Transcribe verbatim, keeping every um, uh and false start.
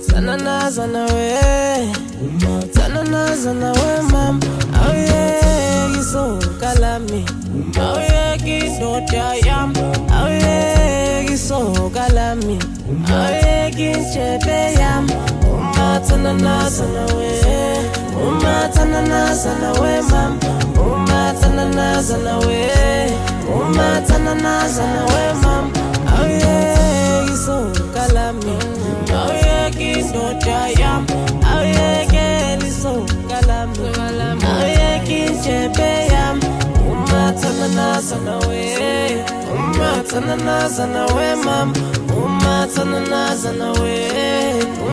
Tanana zana we, tanana zana we mam. Oh yeah, you so kalami. Oh yeah, you so jayam. Oh yeah, you so kalami. Oh yeah, you chepe yam. Uma tanana zana we, uma tanana zana we mam. Uma tanana zana we, uma tanana zana we mam. Oh yeah, you so kalami. Oh yeah, kindo jayam. Oh yeah, keli so kalami. Oh yeah, kinchepe yam. Uma tanana sana we. Uma tanana sana we mam. Uma tanana sana we.